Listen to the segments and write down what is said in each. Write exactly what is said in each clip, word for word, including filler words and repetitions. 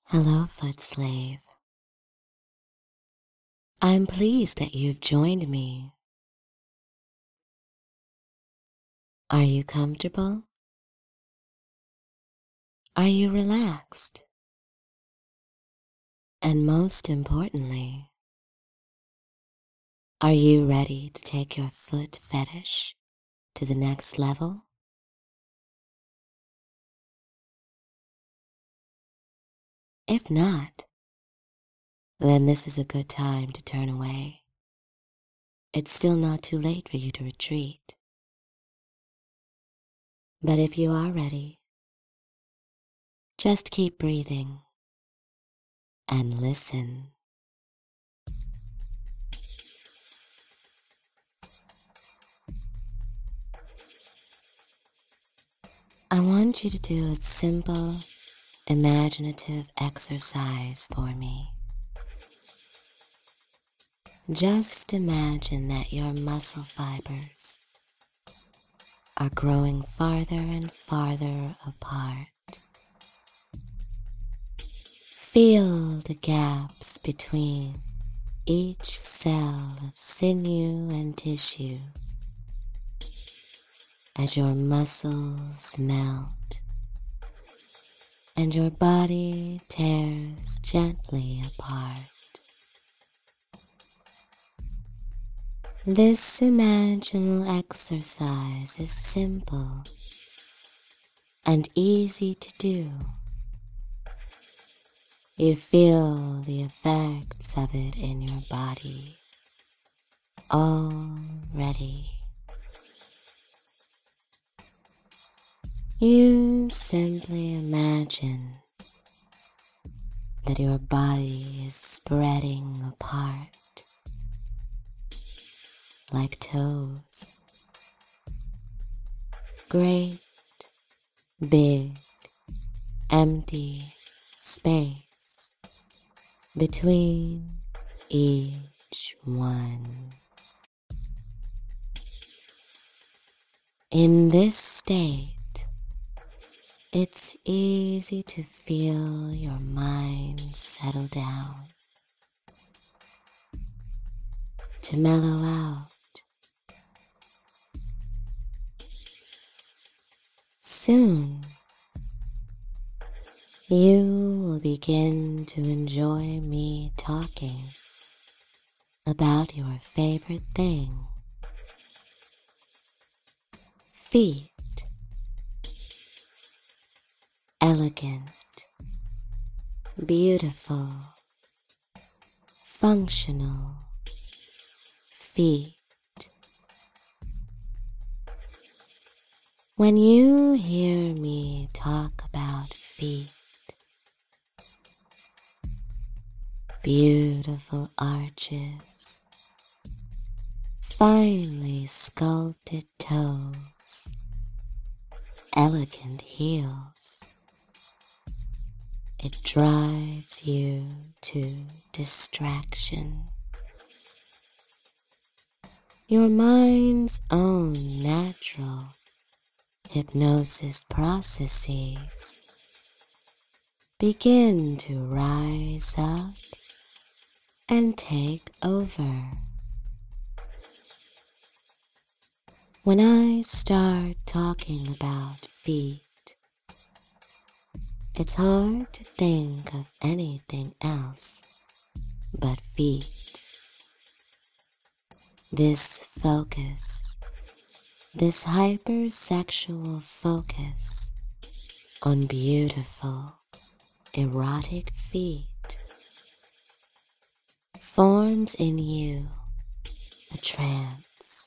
Hello, foot slave. I'm pleased that you've joined me. Are you comfortable? Are you relaxed? And most importantly, are you ready to take your foot fetish to the next level? If not, then this is a good time to turn away. It's still not too late for you to retreat. But if you are ready, just keep breathing and listen. I want you to do a simple, imaginative exercise for me. Just imagine that your muscle fibers are growing farther and farther apart. Feel the gaps between each cell of sinew and tissue as your muscles melt and your body tears gently apart. This imaginal exercise is simple and easy to do. You feel the effects of it in your body already. You simply imagine that your body is spreading apart like toes. Great, big, empty space between each one. In this state, it's easy to feel your mind settle down, to mellow out. Soon, you will begin to enjoy me talking about your favorite thing. Feet. Elegant, beautiful, functional feet. When you hear me talk about feet, beautiful arches, finely sculpted toes, elegant heels, it drives you to distraction. Your mind's own natural hypnosis processes begin to rise up and take over. When I start talking about feet, it's hard to think of anything else but feet. This focus, this hypersexual focus on beautiful, erotic feet forms in you a trance.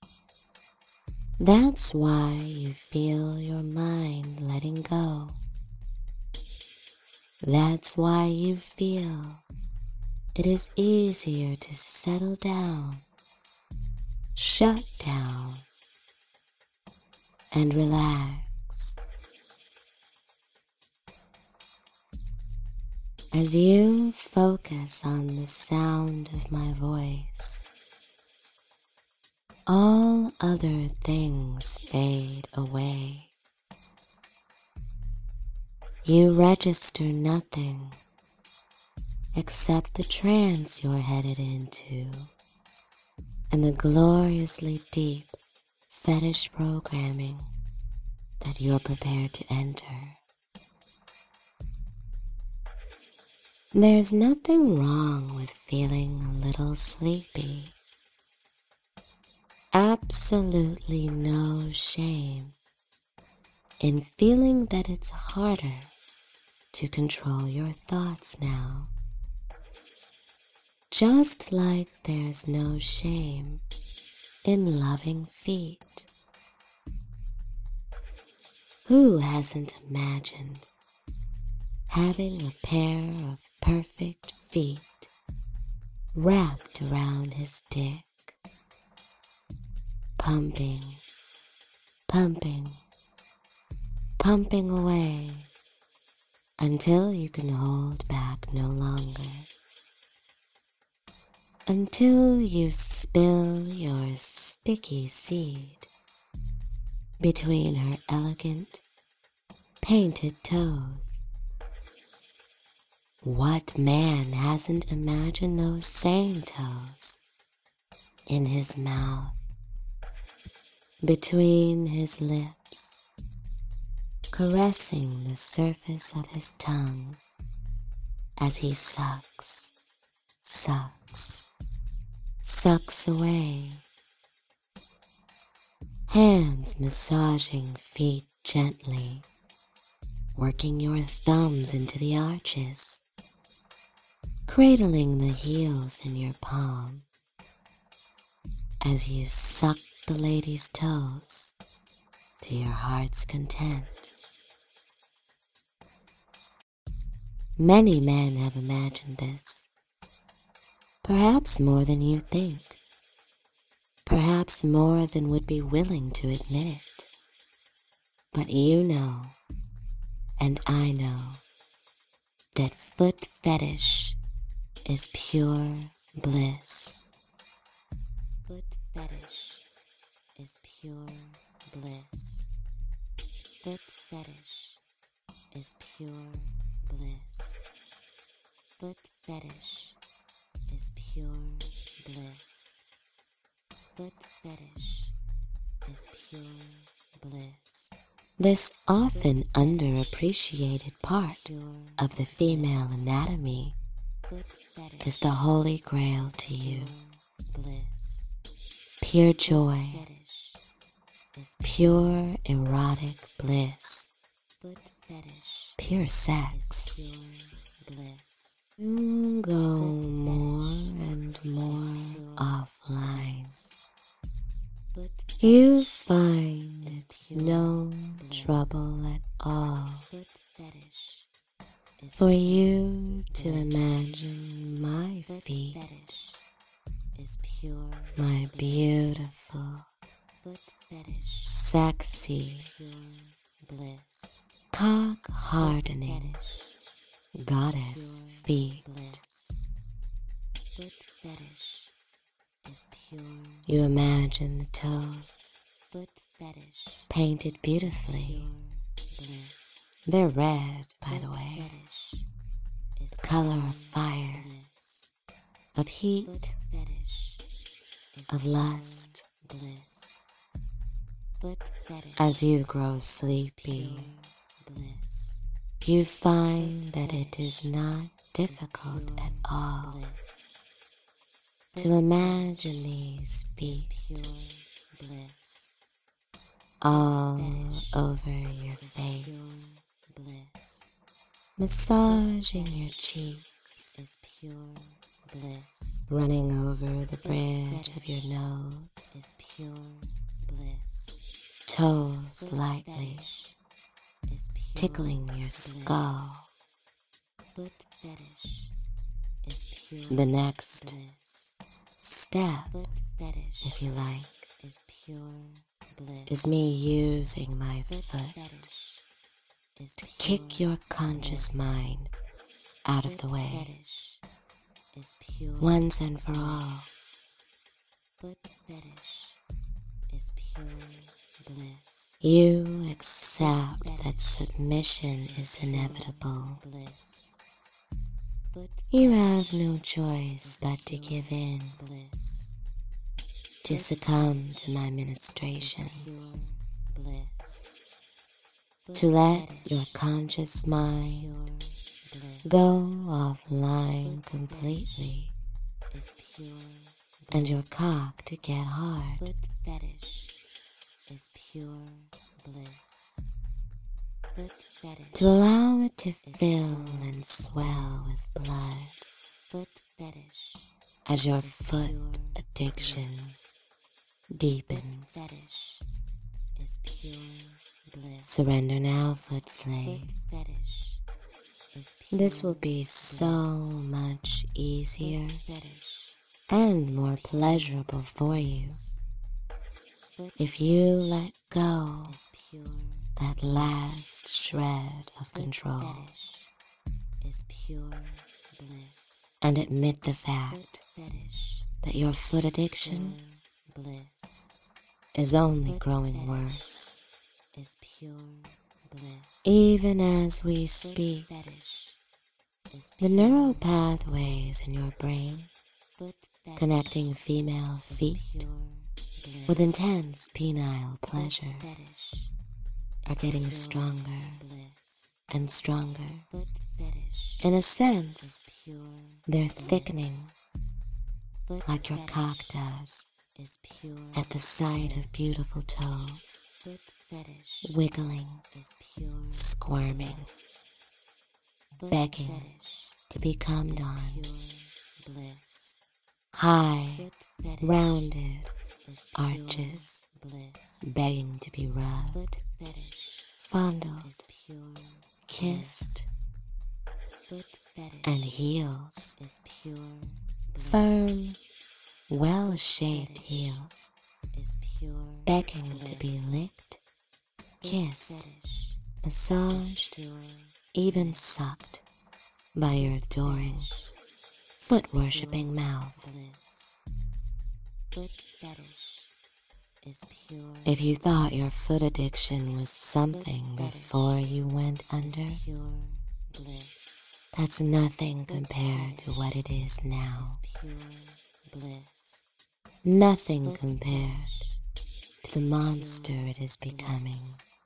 That's why you feel your mind letting go. That's why you feel it is easier to settle down, shut down, and relax. As you focus on the sound of my voice, all other things fade away. You register nothing except the trance you're headed into and the gloriously deep fetish programming that you're prepared to enter. There's nothing wrong with feeling a little sleepy. Absolutely no shame in feeling that it's harder to control your thoughts now. Just like there's no shame in loving feet. Who hasn't imagined having a pair of perfect feet wrapped around his dick, pumping, pumping, pumping away until you can hold back no longer, until you spill your sticky seed between her elegant, painted toes. What man hasn't imagined those same toes in his mouth, between his lips, caressing the surface of his tongue as he sucks, sucks, sucks away, hands massaging feet gently, working your thumbs into the arches, cradling the heels in your palm as you suck the lady's toes to your heart's content. Many men have imagined this, perhaps more than you think, perhaps more than would be willing to admit it. But you know, and I know, that foot fetish is pure bliss. Foot fetish is pure bliss. Foot fetish is pure bliss. Foot fetish is pure bliss. Foot fetish is pure bliss. This often underappreciated part of the female anatomy is the holy grail to you. Pure joy, pure erotic bliss, pure sex. You go more and more offline. You find it's no trouble at all for you to imagine my feet, my beautiful, sexy, cock-hardening goddess feet. You imagine the toes, painted beautifully. They're red, by the way, the color of fire, of heat, of lust. As you grow sleepy, you find that it is not difficult at all to imagine these feet all over your face, massaging your cheeks, running over the bridge of your nose, toes lightly, tickling your skull. The next step, if you like, is me using my foot to kick your conscious mind out of the way, once and for all. Foot fetish is pure bliss. You accept that submission is inevitable. You have no choice but to give in, to succumb to my ministrations, to let your conscious mind go offline completely, and your cock to get hard. Is pure bliss. Foot fetish. To allow it to fill and swell with blood. Foot fetish. As your foot addiction bliss. Deepens. Foot fetish is pure bliss. Surrender now, foot slave. Foot fetish is pure this will be so bliss. Much easier and more pleasurable for you if you let go that last shred of control is pure bliss. And admit the fact that your foot addiction is only growing worse. Is pure bliss. Even as we speak, the neural pathways in your brain connecting female feet with intense penile pleasure are getting stronger and stronger. In a sense, they're thickening like your cock does at the sight of beautiful toes, wiggling, squirming, begging to be cummed on. High, rounded arches, begging to be rubbed, fondled, kissed, and heels, firm, well-shaped heels, begging to be licked, kissed, massaged, even sucked by your adoring, foot-worshipping mouth. If you thought your foot addiction was something before you went under, that's nothing compared to what it is now. Nothing compared to the monster it is becoming.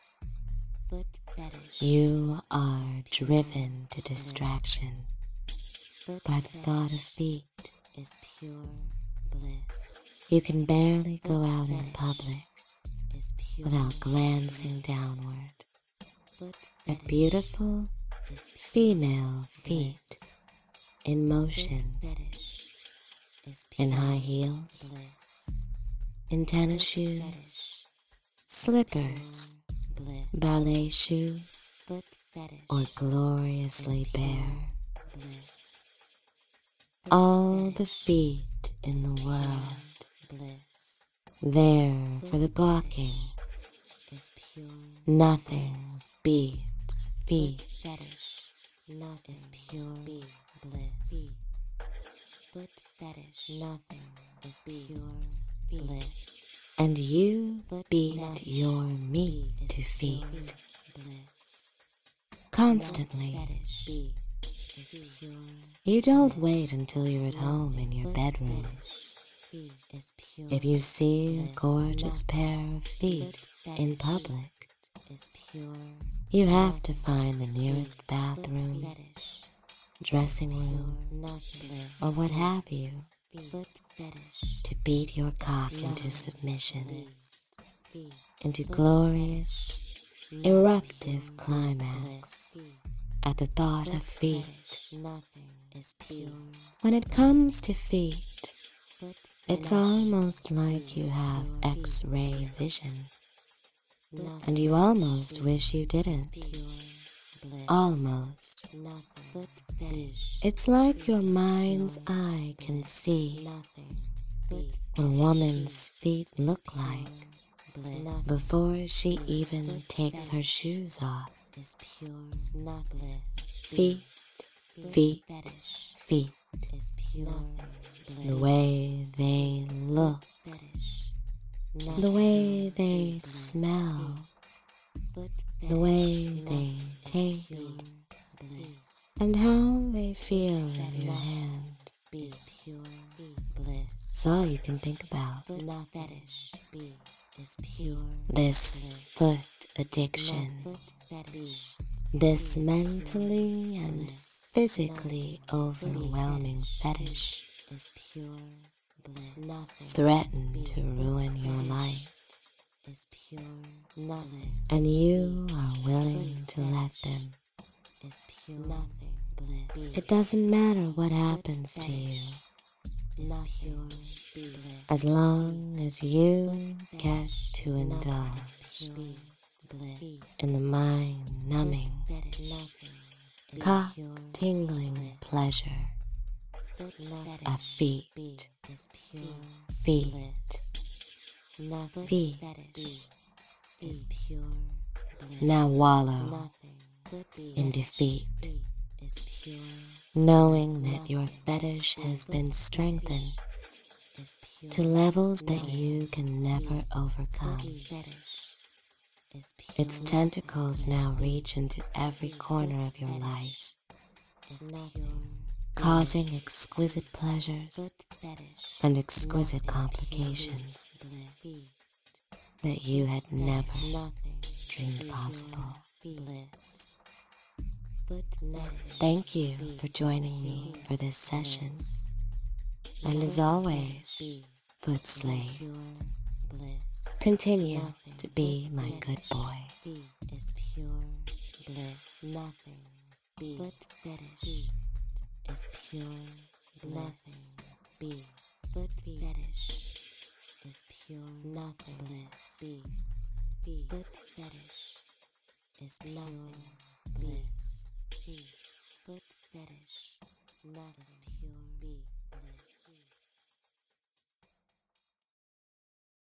You are driven to distraction by the thought of feet. You can barely go out in public without glancing downward at beautiful female feet in motion, in high heels, in tennis shoes, slippers, ballet shoes, or gloriously bare. All the feet in the world, there for the gawking. Nothing beats feet. Nothing is pure bliss. Foot fetish. Nothing is pure bliss. And you beat your meat to feet constantly. You don't wait until you're at home in your bedroom. If you see a gorgeous pair of feet in public, you have to find the nearest bathroom, dressing room, or what have you, to beat your cock into submission, into glorious, eruptive climax at the thought of feet. When it comes to feet, it's almost like you have X-ray vision, and you almost wish you didn't. Almost. It's like your mind's eye can see what a woman's feet look like before she even takes her shoes off. Feet, feet, feet. The way they look, the way they smell, the way they taste, and how they feel in your hand is pure bliss. It's all you can think about. Not fetish is pure. This foot addiction, this mentally and physically overwhelming fetish is pure bliss. Threaten to ruin your life is pure nothing, and you are willing to let them is pure nothing bliss. It doesn't matter what happens to you, nothing bliss, as long as you get to indulge in the mind-numbing, cock-tingling pleasure of feet, feet, feet. Now wallow in defeat, knowing that your fetish has been strengthened to levels that you can never overcome. Its tentacles now reach into every corner of your life, causing exquisite pleasures and exquisite complications that you had never dreamed possible. Thank you for joining me for this session, and as always, Foot Slave, continue to be my good boy. Is pure bliss. Nothing. Foot fetish is pure nothing. Be foot fetish is pure nothing. Bliss. Be foot fetish is pure bliss. Be foot fetish not is pure be bliss.